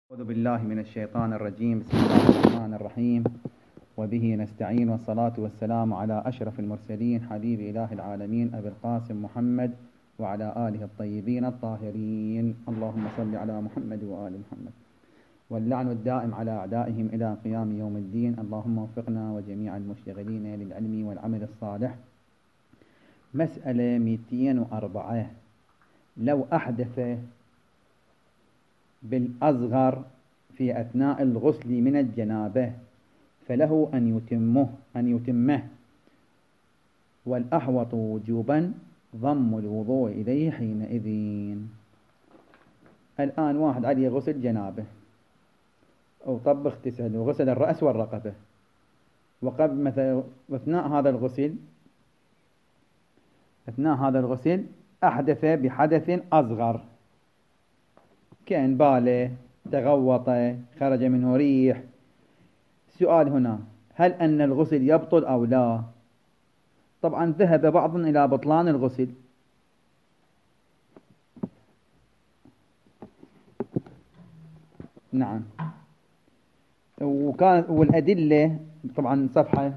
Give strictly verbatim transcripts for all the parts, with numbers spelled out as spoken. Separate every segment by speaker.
Speaker 1: أعوذ بالله من الشيطان الرجيم. بسم الله الرحمن الرحيم، وبه نستعين، والصلاة والسلام على أشرف المرسلين حبيب إله العالمين أبي القاسم محمد وعلى آله الطيبين الطاهرين. اللهم صل على محمد وآل محمد، واللعن الدائم على أعدائهم إلى قيام يوم الدين. اللهم وفقنا وجميع المشتغلين للعلم والعمل الصالح. مسألة مئتين وأربعة. لو أحدث بالأصغر في أثناء الغسل من الجنابة فله أن يتمه أن يتمه والأحوط وجوبا ضم الوضوء إليه حينئذ. الآن واحد عليه غسل جنابه وطب اغتسل وغسل الرأس والرقبة، وقبل مثلا أثناء هذا الغسل أثناء هذا الغسل أحدث بحدث أصغر، كأن باله، تغوط، خرج منه ريح. السؤال هنا: هل أن الغسل يبطل أو لا؟ طبعا ذهب بعض إلى بطلان الغسل، نعم، وكان والأدلة طبعا صفحة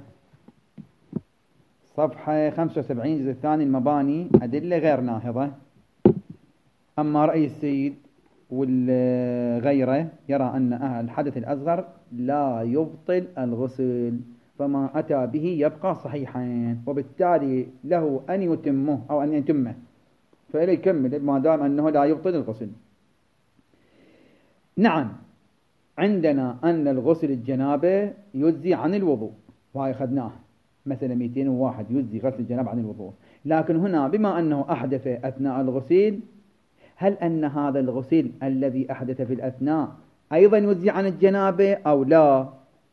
Speaker 1: صفحة خمسة وسبعين الجزء الثاني المباني أدلة غير ناهضة. أما رأي السيد والغيره يرى أن الحدث الأصغر لا يبطل الغسل، فما أتى به يبقى صحيحا، وبالتالي له أن يتمه أو أن يتمه، فإليه يكمل ما دام أنه لا يبطل الغسل. نعم، عندنا أن الغسل الجنابة يجزي عن الوضوء، وهي أخذناه مثلا مئتين وواحد يجزي غسل الجنابة عن الوضوء. لكن هنا بما أنه أحدث أثناء الغسل، هل أن هذا الغسل الذي أحدث في الأثناء أيضا يجزي عن الجنابة أو لا؟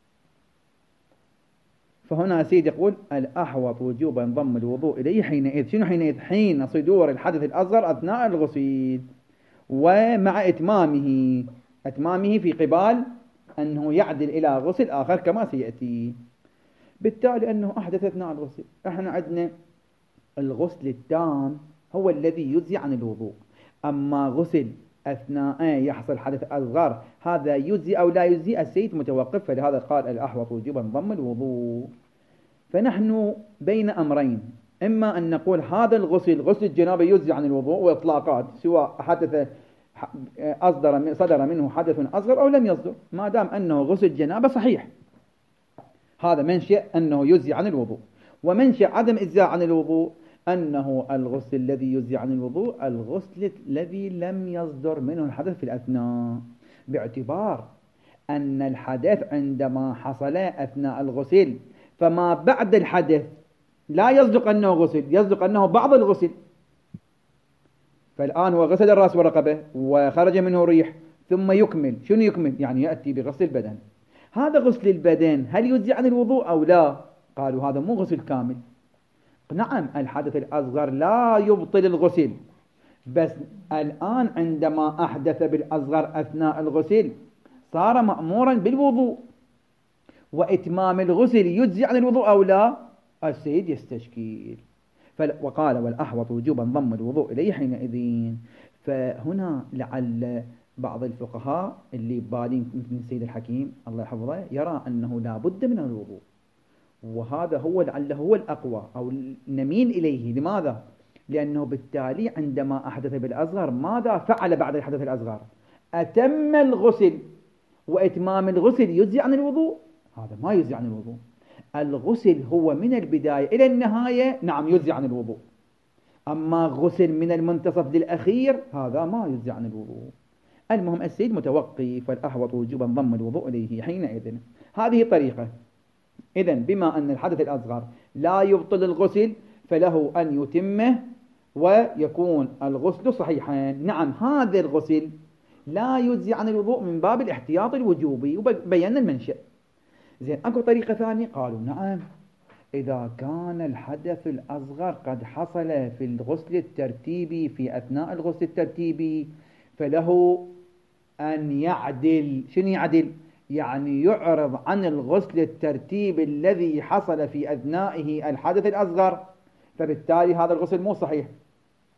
Speaker 1: فهنا سيد يقول الأحوط وجوبا ضم الوضوء إليه حينئذ. شنو حينئذ؟ حين صدور الحدث الأصغر أثناء الغسل، ومع إتمامه إتمامه في قبال أنه يعدل إلى غسل آخر كما سيأتي. بالتالي أنه أحدث أثناء الغسل، إحنا عندنا الغسل التام هو الذي يجزي عن الوضوء، أما غسل أثناء يحصل حدث أصغر هذا يجزي أو لا يجزي، السيد متوقف، فلهذا قال الأحوط وجوبا ضم الوضوء. فنحن بين أمرين: إما أن نقول هذا الغسل غسل الجنابة يجزي عن الوضوء وإطلاقات، سواء حدث أصدر صدر منه حدث أصغر أو لم يصدر، ما دام أنه غسل الجنابة صحيح، هذا منشأ أنه يجزي عن الوضوء. ومنشأ عدم إجزاء عن الوضوء أنه الغسل الذي يجزي عن الوضوء الغسل الذي لم يصدر منه الحدث في الأثناء، باعتبار أن الحدث عندما حصل أثناء الغسل فما بعد الحدث لا يصدق أنه غسل، يصدق أنه بعض الغسل. فالآن هو غسل الرأس والرقبة وخرج منه ريح، ثم يكمل. شنو يكمل؟ يعني يأتي بغسل البدن. هذا غسل البدن هل يجزي عن الوضوء أو لا؟ قالوا هذا مو غسل كامل. نعم، الحدث الأصغر لا يبطل الغسل، بس الآن عندما أحدث بالأصغر أثناء الغسل صار مأمورا بالوضوء، وإتمام الغسل يجزي عن الوضوء أو لا؟ السيد يستشكيل، وقال والأحوط وجوبا ضم الوضوء إليه حينئذ. فهنا لعل بعض الفقهاء اللي بالين مثل السيد الحكيم الله يحفظه يرى أنه لا بد من الوضوء، وهذا هو لعله هو الأقوى أو نميل إليه. لماذا؟ لأنه بالتالي عندما أحدث بالأصغر ماذا فعل بعد الحدث الأصغر؟ أتم الغسل، وإتمام الغسل يجزي عن الوضوء؟ هذا ما يجزي عن الوضوء. الغسل هو من البداية إلى النهاية نعم يجزي عن الوضوء، أما غسل من المنتصف للأخير هذا ما يجزي عن الوضوء. المهم السيد متوقف، والأحوط وجوبا ضم الوضوء إليه حينئذ. هذه طريقة. إذن بما أن الحدث الأصغر لا يبطل الغسل فله أن يتمه ويكون الغسل صحيحا. نعم، هذا الغسل لا يجزي عن الوضوء من باب الاحتياط الوجوبي، وبينا المنشأ. زين، أكو طريقة ثانية. قالوا نعم، إذا كان الحدث الأصغر قد حصل في الغسل الترتيبي في أثناء الغسل الترتيبي فله أن يعدل. شنو يعدل؟ يعني يعرض عن الغسل الترتيبي الذي حصل في أثنائه الحدث الأصغر، فبالتالي هذا الغسل مو صحيح.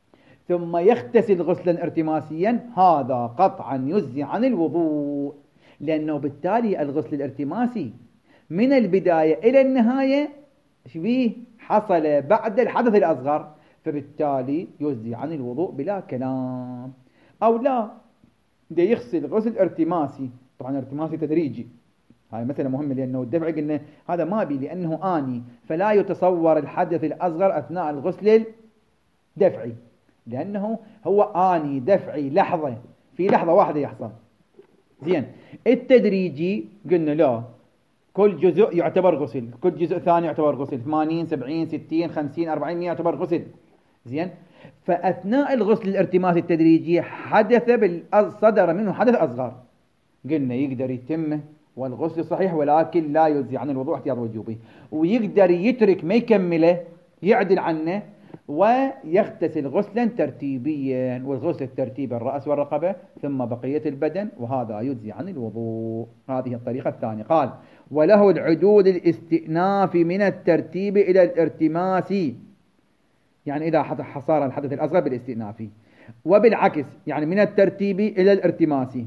Speaker 1: ثم يغتسل غسلا ارتماسيا هذا قطعا يجزي عن الوضوء، لأنه بالتالي الغسل الارتماسي من البداية إلى النهاية شبيه حصل بعد الحدث الأصغر، فبالتالي يجزي عن الوضوء بلا كلام. أو لا ده يغسل غسل ارتماسي، طبعا ارتماسي تدريجي، هاي مسألة مهمة، لأنه الدفع قلنا هذا ما بي لأنه آني، فلا يتصور الحدث الأصغر أثناء الغسل الدفعي، لأنه هو آني دفعي لحظة، في لحظة واحدة يحصل. زين، التدريجي قلنا لا، كل جزء يعتبر غسل، كل جزء ثاني يعتبر غسل، ثمانين سبعين ستين خمسين أربعين مئة يعتبر غسل. زين، فأثناء الغسل الارتماسي التدريجي حدث صدر منه حدث أصغر، قلنا يقدر يتمه والغسل صحيح، ولكن لا يجزي عن الوضوء احتياط وجوبي، ويقدر يترك ما يكمله يعدل عنه ويغتسل غسلا ترتيبيا، والغسل الترتيبي الرأس والرقبة ثم بقية البدن، وهذا يجزي عن الوضوء. هذه الطريقة الثانية. قال وله العدول الاستئناف من الترتيب إلى الارتماس، يعني إذا حصار الحدث الأصغر بالاستئنافي، وبالعكس يعني من الترتيب إلى الارتماسي.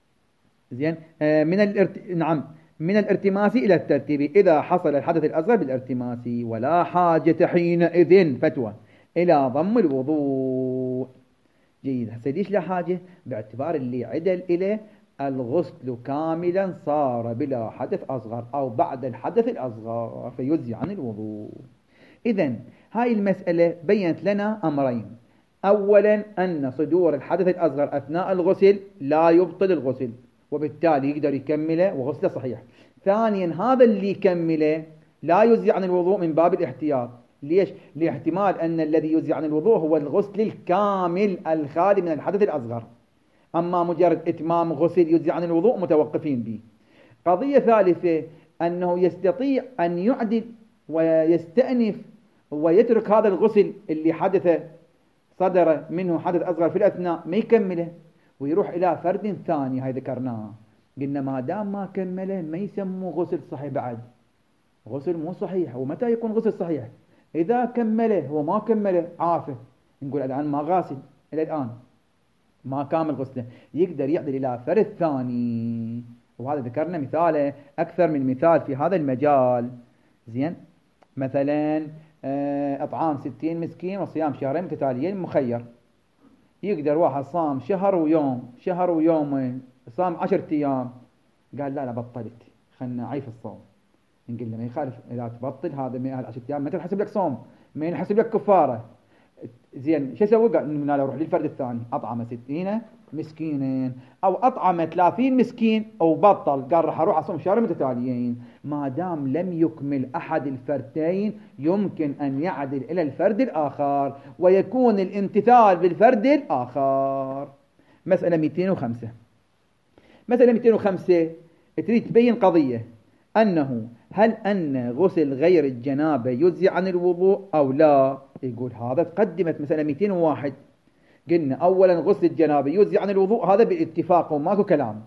Speaker 1: زين، آه من الارت... نعم من الارتماسي إلى الترتيب إذا حصل الحدث الأصغر بالارتماسي، ولا حاجة حينئذ فتوى إلى ضم الوضوء. جيد، هسه ليش لا حاجة؟ باعتبار اللي عدل إلى الغسل كاملا صار بلا حدث أصغر أو بعد الحدث الأصغر فيجزي عن الوضوء. إذن هاي المسألة بينت لنا أمرين: أولا أن صدور الحدث الأصغر أثناء الغسل لا يبطل الغسل، وبالتالي يقدر يكمله وغسله صحيح. ثانيا هذا اللي يكمله لا يجزي عن الوضوء من باب الاحتياط. ليش؟ لاحتمال أن الذي يجزي عن الوضوء هو الغسل الكامل الخالي من الحدث الأصغر، أما مجرد إتمام غسل يجزي عن الوضوء متوقفين به. قضية ثالثة أنه يستطيع أن يعدل ويستأنف ويترك هذا الغسل اللي حدث صدر منه حدث أصغر في الأثناء ما يكمله ويروح إلى فرد ثاني. هاي ذكرناه، قلنا ما دام ما كمله ما يسموه غسل صحيح، بعد غسل مو صحيح. ومتى يكون غسل صحيح؟ إذا كمله وما كمله عافه، نقول الآن ما غاسل، إلى الآن ما كامل غسله، يقدر يعدل إلى فرد ثاني. وهذا ذكرنا مثاله أكثر من مثال في هذا المجال. زين، مثلا أطعام ستين مسكين وصيام شهرين متتاليين مخير. يقدر واحد صام شهر ويوم، شهر ويومين، صام عشرة أيام، قال لا لا بطلت خلنا عيف الصوم، نقول له ما يخالف، إذا تبطل هذا من عشرة أيام ما تنحسب لك صوم، ما ينحسب لك كفارة. زين، شو سوى؟ قال قلنا له روح للفرد الثاني، أطعم ستين مسكينين أو أطعم ثلاثين مسكين أو بطل، قال راح أروح أصوم شهر متتاليين. ما دام لم يكمل أحد الفردين يمكن أن يعدل إلى الفرد الآخر ويكون الامتثال بالفرد الآخر. مسألة مئتين وخمسة. مسألة مئتين وخمسة تريد تبين قضية أنه هل أن غسل غير الجنابة يجزي عن الوضوء أو لا؟ يقول هذا تقدمت مسألة مئتين وواحد، قلنا أولا غسل الجنابة يجزي عن الوضوء، هذا بالاتفاق وماكو كلام.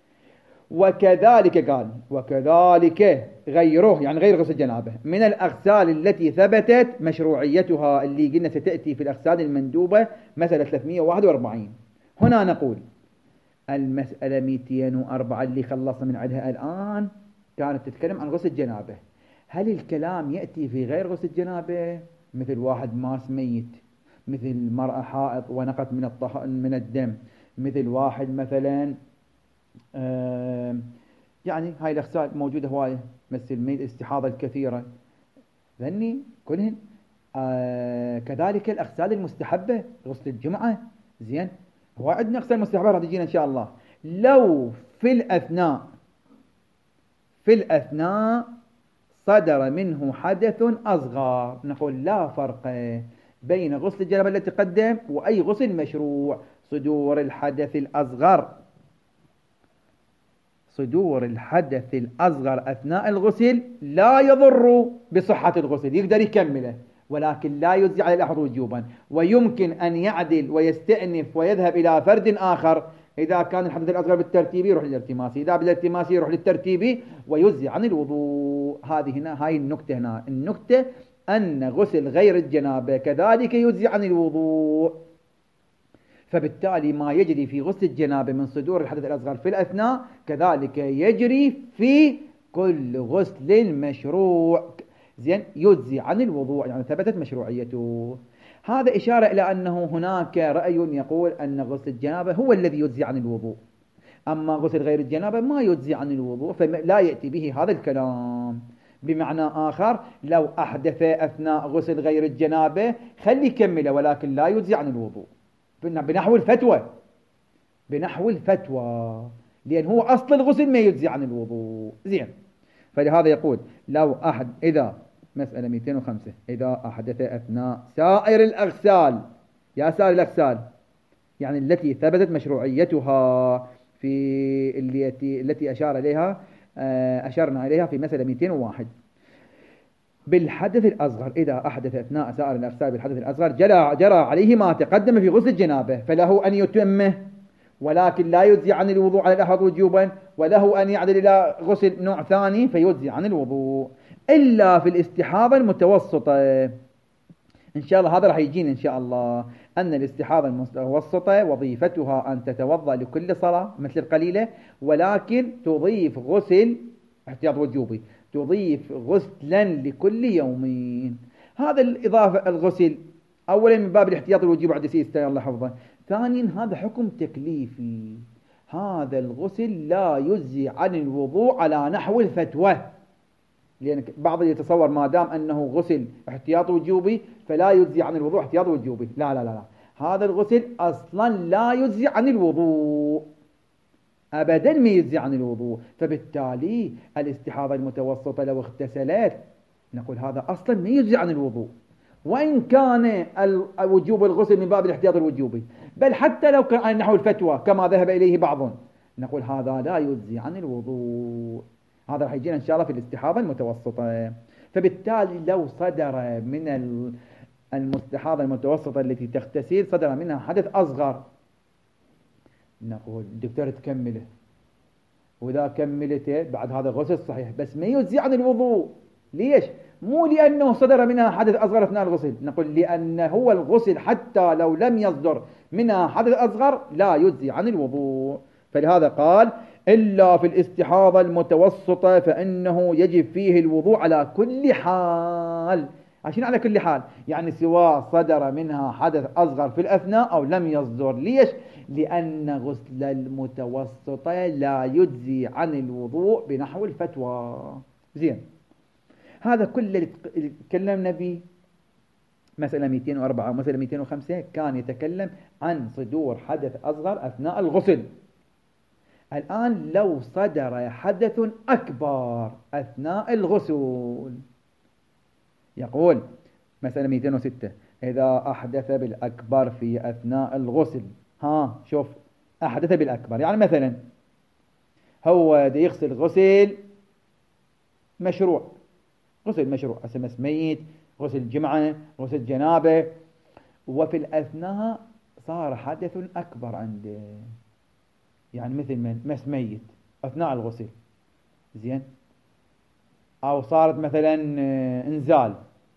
Speaker 1: وكذلك قال وكذلك غيره، يعني غير غسل الجنابة، من الأغسال التي ثبتت مشروعيتها، اللي قلنا ستأتي في الأغسال المندوبة مسألة ثلاثمئة وواحد وأربعين. هنا نقول المسألة مئتين وأربعة اللي خلصنا من عندها الآن كانت تتكلم عن غسل الجنابة. هل الكلام يأتي في غير غسل الجنابة؟ مثل واحد ماس ميت، مثل مرأة حائض ونقت من الطه... من الدم، مثل واحد مثلا آه يعني هاي الأغسال موجودة هواية، مثل الميت الاستحاضة الكثيرة، ذني كلهن. آه كذلك الأغسال المستحبة، غسل الجمعة. زين، هو عندنا أغسال مستحبة راح تجينا إن شاء الله. لو في الأثناء في الأثناء صدر منه حدث أصغر، نقول لا فرق بين غسل الجنابة التي تقدم وأي غسل مشروع. صدور الحدث الأصغر صدور الحدث الأصغر أثناء الغسل لا يضر بصحة الغسل، يقدر يكمله، ولكن لا يجزي على الأحد وجوبا، ويمكن أن يعدل ويستأنف ويذهب إلى فرد آخر. إذا كان الحدث الأصغر بالترتيبي يروح للالتماسي، إذا بالالتماسي يروح للترتيبي ويجزي عن الوضوء. هذه هنا هاي النكتة. هنا النكتة أن غسل غير الجنابة كذلك يجزي عن الوضوء. فبالتالي ما يجري في غسل الجنابة من صدور الحدث الأصغر في الأثناء كذلك يجري في كل غسل مشروع، زين، يجزي عن الوضوء، يعني ثبتت مشروعيته. هذا إشارة إلى أنه هناك رأي يقول أن غسل الجنابة هو الذي يجزي عن الوضوء، أما غسل غير الجنابة ما يجزي عن الوضوء، فلا يأتي به هذا الكلام. بمعنى آخر، لو أحدث أثناء غسل غير الجنابة خلي يكمله، ولكن لا يجزي عن الوضوء بنحو الفتوى، بنحو الفتوى، لأن هو أصل الغسل ما يجزي عن الوضوء. زين، فلهذا يقول لو أحد إذا مسألة مئتين وخمسة إذا أحدث أثناء سائر الأغسال، يا سائر الأغسال يعني التي ثبتت مشروعيتها في التي التي أشار إليها أشرنا إليها في مسألة مئتين وواحد، بالحدث الأصغر، إذا أحدث أثناء سائر الأغسال بالحدث الأصغر جرى, جرى عليه ما تقدم في غسل الجنابة، فله أن يتمه ولكن لا يجزي عن الوضوء على الأحوط وجوبا، وله أن يعدل إلى غسل نوع ثاني فيجزي عن الوضوء، إلا في الاستحاضة المتوسطة. إن شاء الله هذا راح يجينا إن شاء الله، أن الاستحاضة المتوسطة وظيفتها أن تتوضأ لكل صلاة مثل القليلة، ولكن تضيف غسل احتياط وجوبي، تضيف غسلا لكل يومين. هذا الإضافة الغسل أولا من باب الاحتياط الوجوبي بعد سيستان الله حفظه، ثانيا هذا حكم تكليفي، هذا الغسل لا يجزي عن الوضوء على نحو الفتوى، لأن بعض يتصور ما دام أنه غسل احتياط وجوبي فلا يجزي عن الوضوء احتياط وجوبي، لا لا لا, لا. هذا الغسل أصلا لا يجزي عن الوضوء أبدا، ما يجزي عن الوضوء، فبالتالي الاستحاضة المتوسطة لو اغتسلت نقول هذا أصلا ما يجزي عن الوضوء، وإن كان وجوب الغسل من باب الاحتياط الوجوبي، بل حتى لو كان نحو الفتوى كما ذهب إليه بعض نقول هذا لا يجزي عن الوضوء. هذا راح يجينا إن شاء الله في الاستحاضة المتوسطة. فبالتالي لو صدر من المستحاضة المتوسطة التي تغتسل صدر منها حدث أصغر، نقول الدكتور تكمله، وإذا كملته بعد هذا غسل صحيح بس ما يجزي عن الوضوء. ليش؟ مو لأنه صدر منها حدث أصغر أثناء الغسل، نقول لأن هو الغسل حتى لو لم يصدر منها حدث أصغر لا يجزي عن الوضوء. فلهذا قال إلا في الاستحاضة المتوسطة فإنه يجب فيه الوضوء على كل حال. عشان على كل حال يعني سواء صدر منها حدث أصغر في الأثناء أو لم يصدر. ليش؟ لأن غسل المتوسطة لا يجزي عن الوضوء بنحو الفتوى. زين، هذا كل اللي تكلمنا به مسألة مئتين وأربعة ومسألة مئتين وخمسة كان يتكلم عن صدور حدث أصغر أثناء الغسل. الآن لو صدر حدث أكبر أثناء الغسل، يقول مسألة مئتين وستة إذا أحدث بالأكبر في أثناء الغسل. ها شوف، أحدث بالأكبر يعني مثلا هو دي يغسل غسل مشروع، غسل مشروع أسمس ميت، غسل جمعة، غسل جنابة، وفي الأثناء صار حدث أكبر عنده، يعني مثل من مس ميت أثناء الغسل، زين، أو صارت مثلا انزال.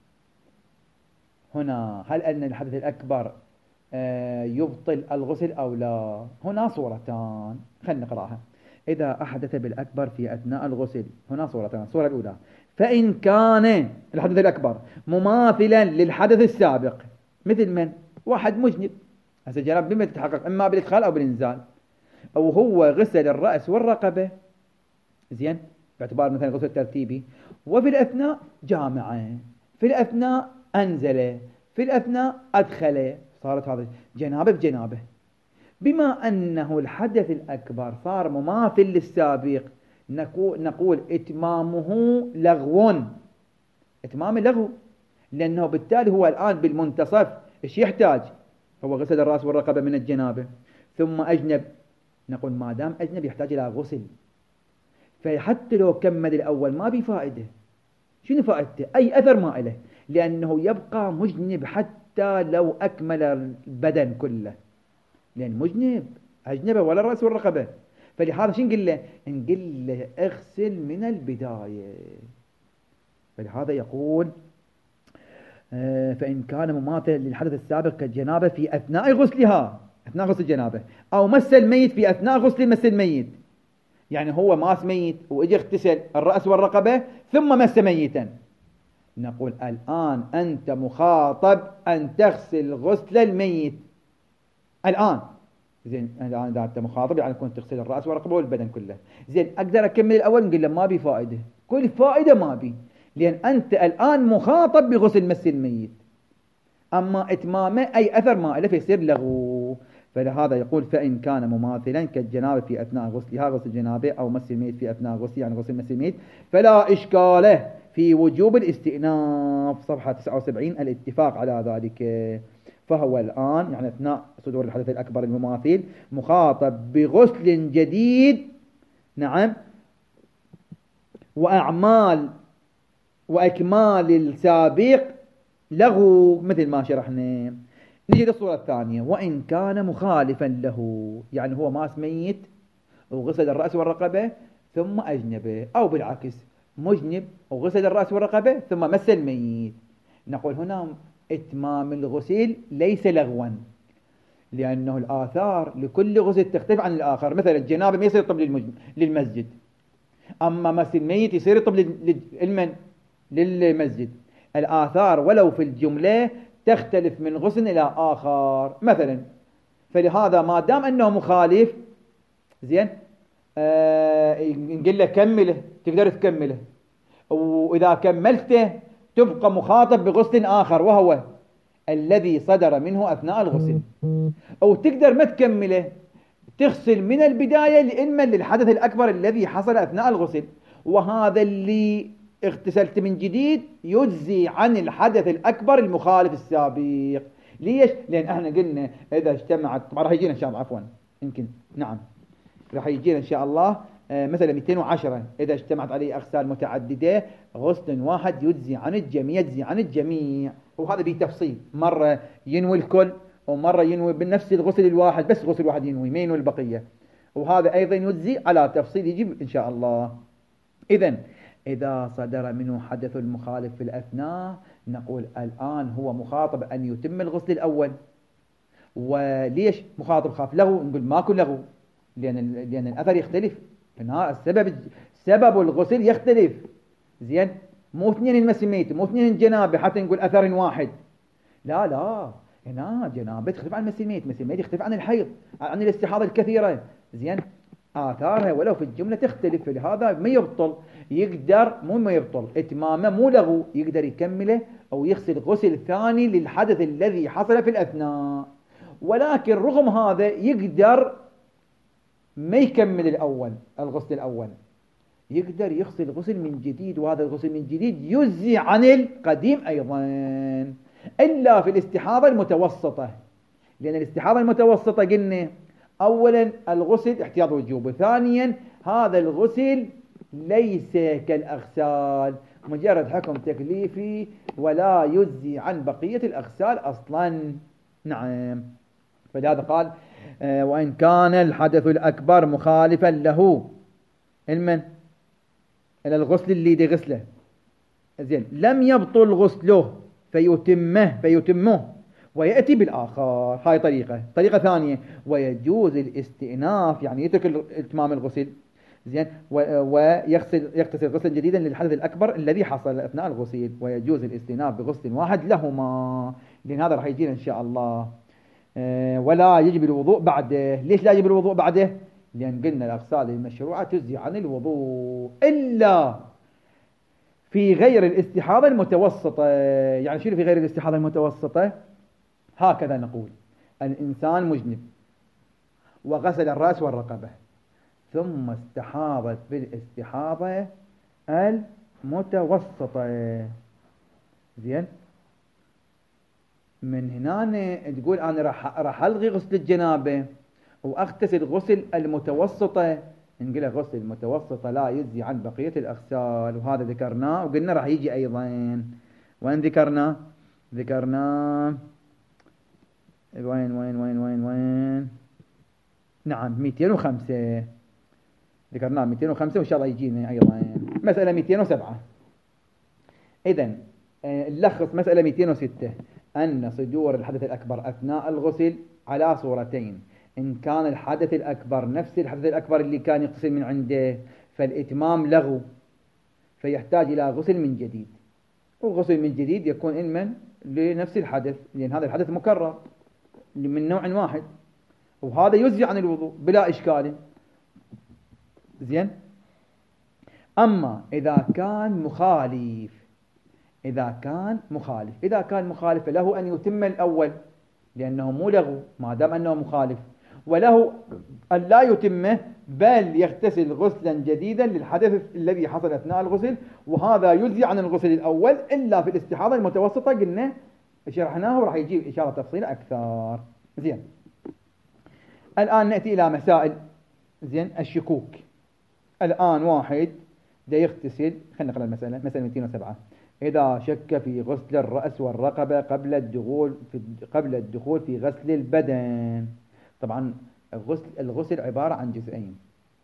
Speaker 1: هنا هل أن الحدث الأكبر يبطل الغسل أو لا؟ هنا صورتان، خلينا نقرأها. إذا أحدث بالأكبر في أثناء الغسل، هنا صورتان. الصورة الأولى فإن كان الحدث الأكبر مماثلا للحدث السابق، مثل من؟ واحد مجنب، هذا الجناب بما تتحقق إما بالإدخال أو بالإنزال، أو هو غسل الرأس والرقبة، زين، باعتبار مثلا غسل ترتيبي، وفي الأثناء جامعة، في الأثناء أنزل، في الأثناء أدخل، صارت هذا جنابة بجنابة. بما أنه الحدث الأكبر صار مماثل للسابق نقول إتمامه لغو، إتمام لغو، لأنه بالتالي هو الآن بالمنتصف إيش يحتاج؟ هو غسل الرأس والرقبة من الجنابة ثم أجنب، نقول ما دام أجنب يحتاج إلى غسل، فحتى لو كمل الأول ما بفائدة. شنو فائدته؟ أي أثر ما إله، لأنه يبقى مجنب حتى لو أكمل البدن كله، لأن مجنب أجنب ولا الرأس والرقبة. فلهذا شو نقول له؟ نقول له اغسل من البداية. فلهذا يقول فإن كان مماثل للحدث السابق كالجنابة في أثناء غسلها، أثناء غسل الجنابة، أو مس الميت في أثناء غسل مس الميت، يعني هو ماس ميت وإجي اغتسل الرأس والرقبة ثم مس ميتا، نقول الآن أنت مخاطب أن تغسل غسل الميت الآن. زين الآن إذا أنت مخاطب يعني كنت تغسل الرأس والرقبة والبدن كله. زين أقدر أكمل الأول؟ نقول له ما بي فائدة، كل فائدة ما بي، لأن أنت الآن مخاطب بغسل مس الميت، أما إتمامه أي أثر ما له فيصير لغو. فلهذا يقول فإن كان مماثلا كالجنابة في أثناء غسلها غسل الجنابة أو مس الميت في أثناء غسل يعني غسل مس الميت فلا إشكال في وجوب الاستئناف. صفحة تسعة وسبعين الاتفاق على ذلك. فهو الآن يعني أثناء صدور الحدث الأكبر المماثل مخاطب بغسل جديد، نعم، وأعمال وأكمال السابق لغو مثل ما شرحنا. نجي للصورة الثانية، وإن كان مخالفا له، يعني هو ماس ميت وغسل الرأس والرقبة ثم أجنبه، أو بالعكس مجنب وغسل الرأس والرقبة ثم مس الميت، نقول هنا إتمام الغسل ليس لغوا، لأنه الآثار لكل غسل تختلف عن الآخر. مثلا الجنابة ما يصير طب للمسجد، أما مس الميت يصير طب للمن للمسجد. الآثار ولو في الجملة تختلف من غسل إلى آخر مثلا. فلهذا ما دام أنه مخالف، زين آه نقول له كمله، تقدر تكمله، وإذا كملته تبقى مخاطب بغسل آخر وهو الذي صدر منه أثناء الغسل، أو تقدر ما تكمله، تغسل من البداية لإما للحدث الأكبر الذي حصل أثناء الغسل، وهذا اللي اغتسلت من جديد يجزي عن الحدث الأكبر المخالف السابق. ليش؟ لأن احنا قلنا إذا اجتمعت، طبعا راح يجينا إن شاء الله، عفوا يمكن نعم راح يجينا إن شاء الله آه مثلا مئتين وعشرة إذا اجتمعت عليه أغسال متعددة غسل واحد يجزي عن الجميع، يجزي عن الجميع. وهذا بتفصيل، مرة ينوي الكل ومرة ينوي بنفس الغسل الواحد، بس غسل واحد ينوي ما ينوي البقية، وهذا أيضا يجزي على تفصيل يجب إن شاء الله. إذن إذا صدر منه حدث المخالف في الأثناء نقول الآن هو مخاطب أن يتم الغسل الأول. وليش مخاطب خاف لغو؟ نقول ماكو لغو، لأن لأن الأثر يختلف، هنا السبب سبب الغسل يختلف. زين مو اثنين المسميت مو اثنين الجنابة حتى نقول أثر واحد، لا لا، هنا جنابة تختلف عن مسميت، مسميت يختلف عن الحيض، عن الاستحاضة الكثيرة. زين آثارها ولو في الجملة تختلف، فلهذا ما يبطل، يقدر مو ما يبطل إتمامه مو لغو، يقدر يكمله أو يغسل غسل ثاني للحدث الذي حصل في الأثناء. ولكن رغم هذا يقدر ما يكمل الأول الغسل الأول، يقدر يغسل غسل من جديد، وهذا الغسل من جديد يجزي عن القديم أيضا، إلا في الاستحاضة المتوسطة. لأن الاستحاضة المتوسطة قلنا أولا الغسل احتياط وجوب، ثانيا هذا الغسل ليس كالأغسال، مجرد حكم تكليفي ولا يجزي عن بقية الأغسال أصلا. نعم، فلهذا قال آه وإن كان الحدث الأكبر مخالفا له المن إلى الغسل اللي دي غسله، زين لم يبطل غسله فيتمه فيتمه ويأتي بالآخر. هاي طريقة طريقة ثانية، ويجوز الاستئناف يعني يترك إتمام الغسل، زين ويغسل يغتسل غسلا جديدا للحدث الأكبر الذي حصل أثناء الغسل، ويجوز الاستئناف بغسل واحد لهما، لأن هذا راح يجينا إن شاء الله. أه ولا يجب الوضوء بعده. ليش لا يجب الوضوء بعده؟ لأن قلنا الأغسال المشروعة تجزي عن الوضوء إلا في غير الاستحاضة المتوسطة. يعني شنو في غير الاستحاضة المتوسطة؟ هكذا نقول الإنسان مجنب وغسل الرأس والرقبة ثم استحاضت بالاستحاضة المتوسطة، زين من هنا تقول أنا راح راح ألغي غسل الجنابة وأغتسل غسل المتوسطة، نقول غسل المتوسطة لا يجزي عن بقية الأغسال، وهذا ذكرناه وقلنا راح يجي أيضا. وين ذكرنا؟ ذكرنا وين وين وين وين وين نعم مئتين وخمسة ذكرناه مئتين وخمسة، وإن شاء الله يجينا أيضا مسألة مئتين وسبعة. إذن نلخص مسألة مئتين وستة، أن صدور الحدث الأكبر أثناء الغسل على صورتين. إن كان الحدث الأكبر نفس الحدث الأكبر اللي كان يغتسل من عنده فالإتمام لغو، فيحتاج إلى غسل من جديد، والغسل من جديد يكون علما لنفس الحدث، لأن هذا الحدث مكرر من نوع واحد، وهذا يجزي عن الوضوء بلا إشكال. زين. أما إذا كان مخالف، إذا كان مخالف إذا كان مخالف فله أن يتم الأول لأنه مو لغو ما دام أنه مخالف، وله أن لا يتمه بل يغتسل غسلا جديدا للحدث الذي حصل أثناء الغسل، وهذا يجزي عن الغسل الأول إلا في الاستحاضة المتوسطة قلنا شرحناه وراح يجيب إشارة تفصيل أكثر. زين. الآن نأتي إلى مسائل زين الشكوك. الآن واحد دا يغتسل، خلينا نقرأ المسألة، مسألة مئتين وسبعة. إذا شك في غسل الرأس والرقبة قبل الدخول في قبل الدخول في غسل البدن. طبعا الغسل الغسل عبارة عن جزئين،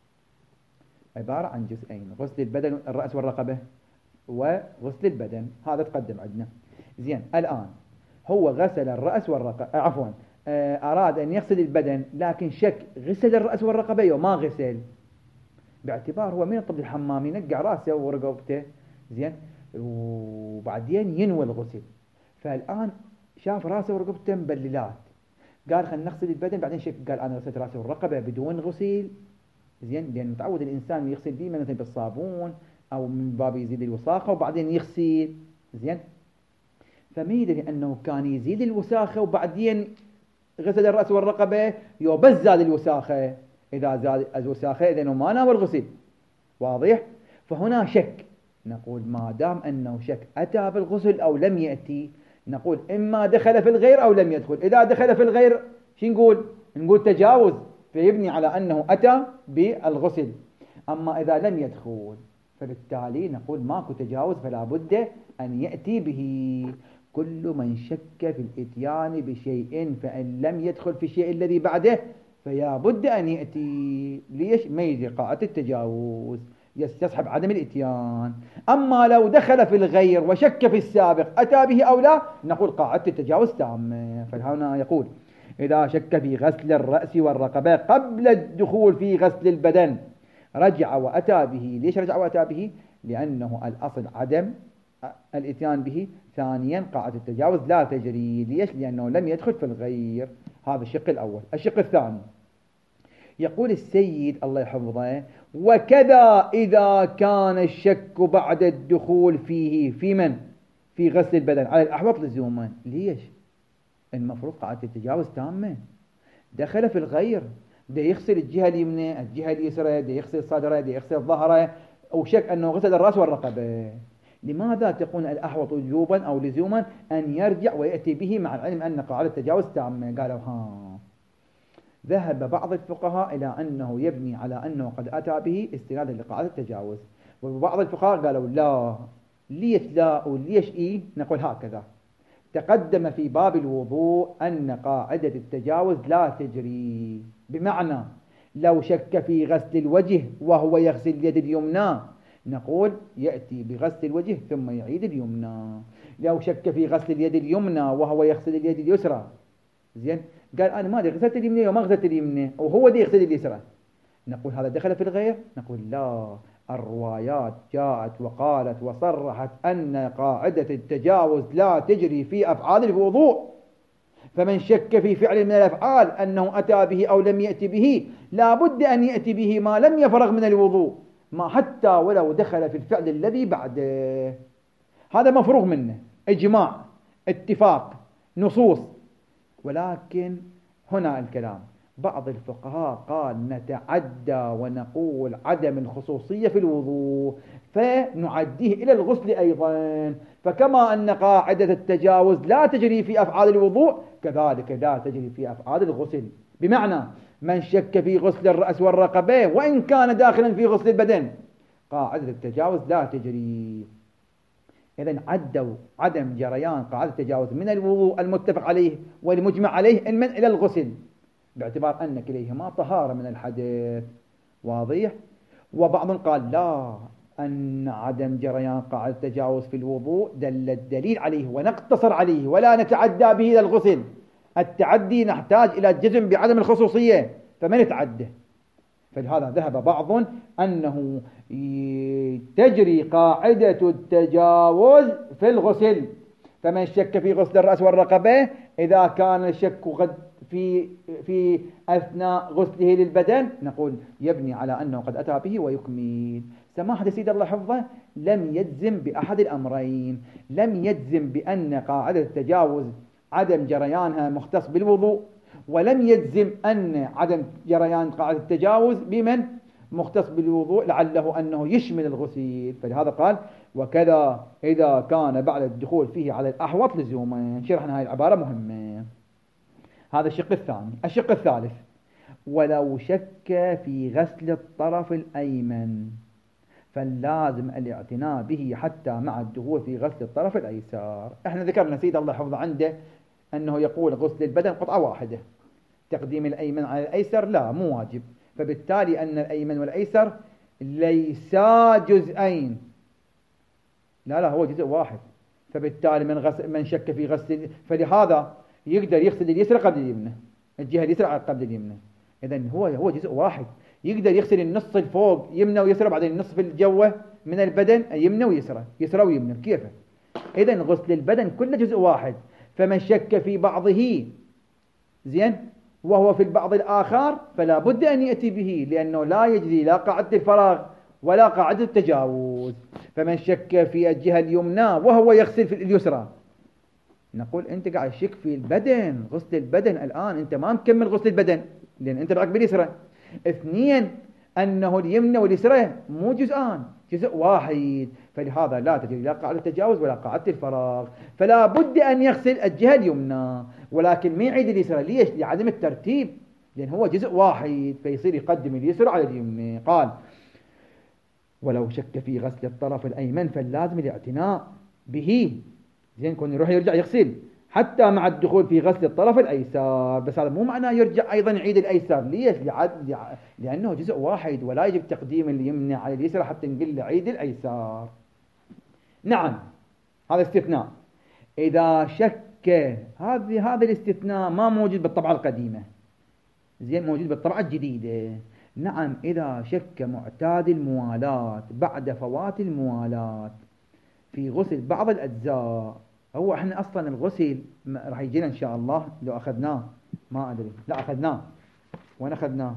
Speaker 1: عبارة عن جزئين، غسل البدن الرأس والرقبة وغسل البدن، هذا تقدم عندنا. زين. الآن هو غسل الرأس والرقبة، عفوا أراد أن يغسل البدن لكن شك غسل الرأس والرقبة وما غسل، باعتبار هو من يطب الحمام ينقع رأسه ورقبته. زين. وبعدين ينوي الغسل، فالآن شاف رأسه ورقبته مبللات، قال خلينا نغسل البدن، بعدين شك قال أنا غسلت رأسه والرقبة بدون غسيل. زين. لأن متعود الإنسان يغسل به مثلا بالصابون أو من باب يزيد الوساخة وبعدين يغسل. زين. فما يدري أنه كان يزيد الوساخة وبعدين غسل الرأس والرقبة يوبس زاد الوساخة، إذا زاد الوساخة إذن ما ناوى الغسل. واضح؟ فهنا شك، نقول ما دام أنه شك أتى بالغسل أو لم يأتي، نقول إما دخل في الغير أو لم يدخل. إذا دخل في الغير شو نقول؟ نقول تجاوز، فيبني على أنه أتى بالغسل. أما إذا لم يدخل فبالتالي نقول ماكو تجاوز، فلا بد أن يأتي به. كل من شك في الإتيان بشيء فإن لم يدخل في الشيء الذي بعده فيا بد أن يأتي. ليش؟ ما يجي قاعدة التجاوز، يستصحب عدم الإتيان. أما لو دخل في الغير وشك في السابق أتى به أو لا، نقول قاعدة التجاوز تامة. فهنا يقول إذا شك في غسل الرأس والرقبة قبل الدخول في غسل البدن رجع وأتى به. ليش رجع وأتى به؟ لأنه الأصل عدم الإتيان به. ثانيا قاعدة التجاوز لا تجري. ليش؟ لأنه لم يدخل في الغير. هذا الشق الأول. الشق الثاني يقول السيد الله يحفظه: وكذا إذا كان الشك بعد الدخول فيه في من؟ في غسل البدن على الأحوط لزوما. ليش؟ المفروض قاعدة التجاوز تامة. دخل في الغير، ده يغسل الجهة اليمنى الجهة اليسرى، ده يغسل صدره، ده يغسل ظهره، وشك أنه غسل الرأس والرقبة. لماذا تكون الأحوط وجوبا أو لزوما أن يرجع ويأتي به مع العلم أن قاعدة التجاوز تامة؟ قالوا ها. ذهب بعض الفقهاء إلى أنه يبني على أنه قد أتى به استنادا لقاعدة التجاوز، وبعض الفقهاء قالوا لا. ليش لا وليش إيه؟ نقول هكذا: تقدم في باب الوضوء أن قاعدة التجاوز لا تجري، بمعنى لو شك في غسل الوجه وهو يغسل اليد اليمنى نقول يأتي بغسل الوجه ثم يعيد اليمنى. لو شك في غسل اليد اليمنى وهو يغسل اليد اليسرى، زين، قال أنا ما أدري غسلت اليمنى وما غسلت اليمنى وهو دي يغسل اليسرى، نقول هذا دخل في الغير؟ نقول لا. الروايات جاءت وقالت وصرحت أن قاعدة التجاوز لا تجري في أفعال الوضوء، فمن شك في فعل من الأفعال أنه أتى به أو لم يأتي به لا بد أن يأتي به ما لم يفرغ من الوضوء، ما حتى ولو دخل في الفعل الذي بعده. هذا مفروغ منه، إجماع، اتفاق، نصوص. ولكن هنا الكلام، بعض الفقهاء قال نتعدى ونقول عدم الخصوصية في الوضوء فنعديه إلى الغسل أيضا. فكما أن قاعدة التجاوز لا تجري في أفعال الوضوء كذلك لا تجري في أفعال الغسل. بمعنى من شك في غسل الرأس والرقبة وإن كان داخلا في غسل البدن قاعدة التجاوز لا تجري. إذن عدوا عدم جريان قاعدة التجاوز من الوضوء المتفق عليه والمجمع عليه من إلى الغسل، باعتبار أن كليهما طهارة من الحدث. واضح؟ وبعضهم قال لا، أن عدم جريان قاعدة التجاوز في الوضوء دل الدليل عليه ونقتصر عليه ولا نتعدى به إلى الغسل، التعدي نحتاج إلى الجزم بعدم الخصوصية فما نتعدى. فلهذا ذهب بعض أنه تجري قاعدة التجاوز في الغسل، فمن شك في غسل الرأس والرقبة إذا كان الشك قد في في أثناء غسله للبدن نقول يبني على أنه قد أتى به ويكمل. سماحة سيد الله حفظه لم يجزم بأحد الأمرين، لم يجزم بأن قاعدة التجاوز عدم جريانها مختص بالوضوء، ولم يجزم أن عدم جريان قاعدة التجاوز بمن مختص بالوضوء لعله أنه يشمل الغسيل. فلهذا قال وكذا إذا كان بعد الدخول فيه على الأحوط لزوما. شرحنا هذه العبارة مهمة. هذا الشق الثاني. الشق الثالث ولو شك في غسل الطرف الأيمن فاللازم الاعتناء به حتى مع الدخول في غسل الطرف الأيسر. احنا ذكرنا سيد الله حفظه عنده أنه يقول غسل البدن قطعة واحدة، تقديم الأيمن على الأيسر لا مو واجب، فبالتالي أن الأيمن والأيسر ليسا جزئين، لا لا هو جزء واحد. فبالتالي من, غسل من شك في غسل فلهذا يقدر يغسل اليسرى قبل اليمنى، الجهة اليسرى قبل اليمنى. إذن هو هو جزء واحد، يقدر يغسل النص الفوق يمنى ويسرى، بعدين النصف الجوة من البدن يمنى ويسرى، يسرى ويمنى كيفه. إذن غسل البدن كله جزء واحد، فمن شك في بعضه زين وهو في البعض الآخر فلا بد أن يأتي به، لأنه لا يجري لا قاعدة الفراغ ولا قاعدة التجاوز. فمن شك في الجهة اليمنى وهو يغسل في اليسرى نقول أنت قاعد شك في البدن، غسل البدن الآن أنت ما مكمل غسل البدن لأن أنت معك باليسرى. اثنين أنه اليمنى واليسرى مو جزءان، جزء واحد، فلهذا لا تجري لا قاعدة التجاوز ولا قاعدة الفراغ، فلا بد أن يغسل الجهة اليمنى ولكن ما يعيد اليسرى. ليش؟ لعدم الترتيب، لأن هو جزء واحد فيصير يقدم اليسرى على اليمنى. قال ولو شك في غسل الطرف الأيمن فاللازم الاعتناء به، زين كون يروح يرجع يغسل حتى مع الدخول في غسل الطرف الأيسر، بس هذا مو معناه يرجع أيضا يعيد الأيسر. ليش؟ لأنه جزء واحد ولا يجب تقديم اليمنى على اليسرى حتى نقول عيد الأيسر. نعم هذا استثناء إذا شك، هذه هذا الاستثناء ما موجود بالطبعة القديمة، زين موجود بالطبعة الجديدة. نعم إذا شك معتاد الموالاة بعد فوات الموالاة في غسل بعض الأجزاء. هو احنا أصلا الغسل راح يجينا إن شاء الله لو أخذناه، ما أدري لا أخذناه، وين أخذناه؟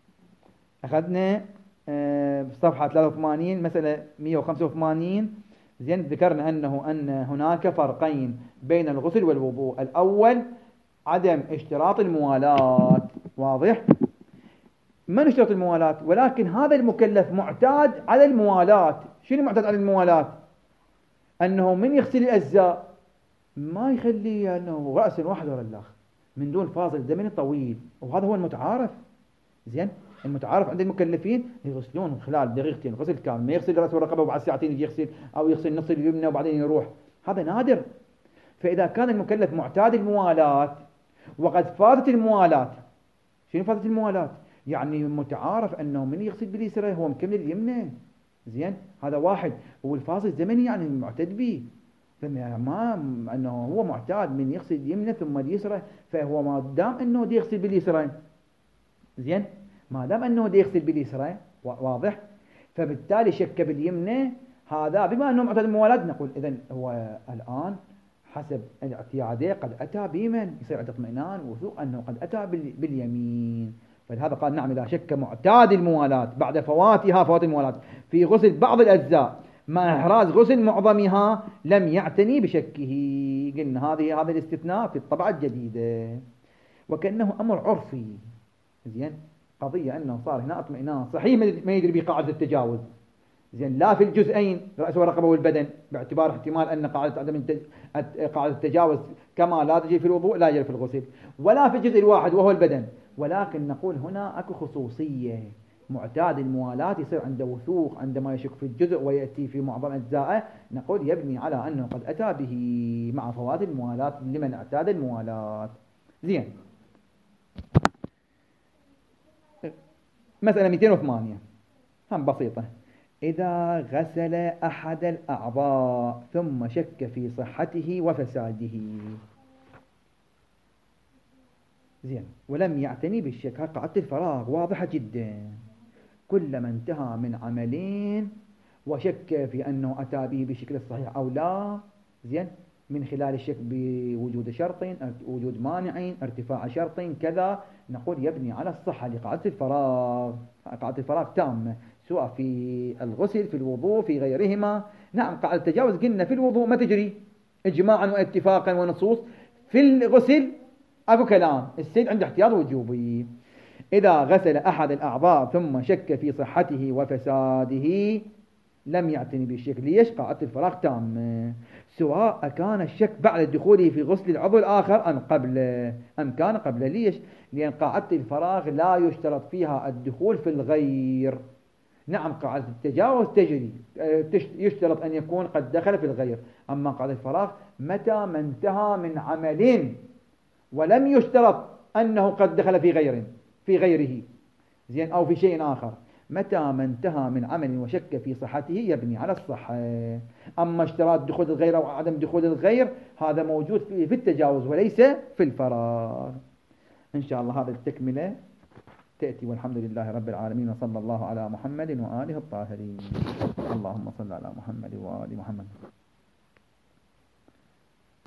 Speaker 1: أخذنا آه صفحة ثلاثة وثمانين مسألة مئة وخمسة وثمانين. زين ذكرنا أنه أن هناك فرقين بين الغسل والوضوء. الأول عدم اشتراط الموالاة، واضح؟ ما نشترط الموالاة، ولكن هذا المكلف معتاد على الموالاة. شنو معتاد على الموالاة؟ أنه من يغسل الأجزاء ما يخلي أنه رأس واحد ولا الآخر من دون فاصل زمني طويل، وهذا هو المتعارف. زين المتعارف عند المكلفين يغسلون خلال دقيقتين غسل كامل، ما يغسل رأس والرقبة وبعد ساعتين يجي يغسل، أو يغسل نص اليمنى وبعدين يروح، هذا نادر. فإذا كان المكلف معتاد الموالاة وقد فاتت الموالاة، شنو فاتت الموالاة؟ يعني متعارف أنه من يغسل باليسرى هو مكمل اليمنى. زين هذا واحد، هو الفاصل الزمني يعني معتد به، فما أنه هو معتاد من يغسل اليمنى ثم اليسرى، فهو ما دام أنه دي يغسل باليسرى، زين ما دام أنه دي يغسل باليسرى واضح، فبالتالي شك باليمنى، هذا بما أنه معتاد الموالاة نقول إذن هو الآن حسب الاعتيادية قد أتى بيمن، يصير عنده اطمئنان ووثوق أنه قد أتى باليمين. فلهذا قال نعم إذا شك معتاد الموالاة بعد فواتها فوات الموالاة في غسل بعض الأجزاء مع إحراز غسل معظمها لم يعتني بشكه. قلنا هذه هذا الاستثناء في الطبعة الجديدة، وكأنه أمر عرفي. زين قضية أنه صار هنا اطمئنان صحيح ما يدري بقاعدة التجاوز، زين لا في الجزئين رأس والرقبة والبدن، باعتبار احتمال أن قاعدة عدم قاعدة التجاوز كما لا تجري في الوضوء لا يجري في الغسل، ولا في الجزء الواحد وهو البدن. ولكن نقول هنا أكو خصوصية، معتاد الموالاة يصير عنده وثوق عندما يشك في الجزء ويأتي في معظم أجزائه، نقول يبني على أنه قد أتى به مع فوات الموالاة لمن اعتاد الموالاة. زين مسألة مئتين وثمانية هم بسيطة. إذا غسل أحد الأعضاء ثم شك في صحته وفساده، زين. ولم يعتني بالشك، ها قاعدة الفراغ واضحة جدا. كلما انتهى من عملين وشك في أنه أتى به بشكل الصحيح أو لا، زين، من خلال الشك بوجود شرط، وجود مانع، ارتفاع شرط كذا، نقول يبني على الصحة لقاعدة الفراغ. قاعدة الفراغ تامة، سواء في الغسل، في الوضوء، في غيرهما. نعم، قاعدة التجاوز قلنا في الوضوء ما تجري إجماعا واتفاقا ونصوص. في الغسل أبو كلام، السيد عنده احتياط وجوبي. إذا غسل أحد الأعضاء ثم شك في صحته وفساده لم يعتني بالشك. ليش؟ قاعدة الفراغ تامة، سواء كان الشك بعد دخوله في غسل العضو الآخر أم قبله، أم كان قبله. ليش؟ لأن قاعدة الفراغ لا يشترط فيها الدخول في الغير. نعم، قاعدة التجاوز تجري، يشترط أن يكون قد دخل في الغير. أما قاعدة الفراغ متى ما انتهى من عمل ولم يشترط أنه قد دخل في غير في غيره، زين، أو في شيء آخر. متى ما انتهى من عمل وشك في صحته يبني على الصحة. أما اشتراط دخول الغير أو عدم دخول الغير هذا موجود في التجاوز وليس في الفراغ. إن شاء الله هذا التكملة تأتي، والحمد لله رب العالمين، وصلى الله على محمد وآله الطاهرين. اللهم صل على محمد وآل محمد.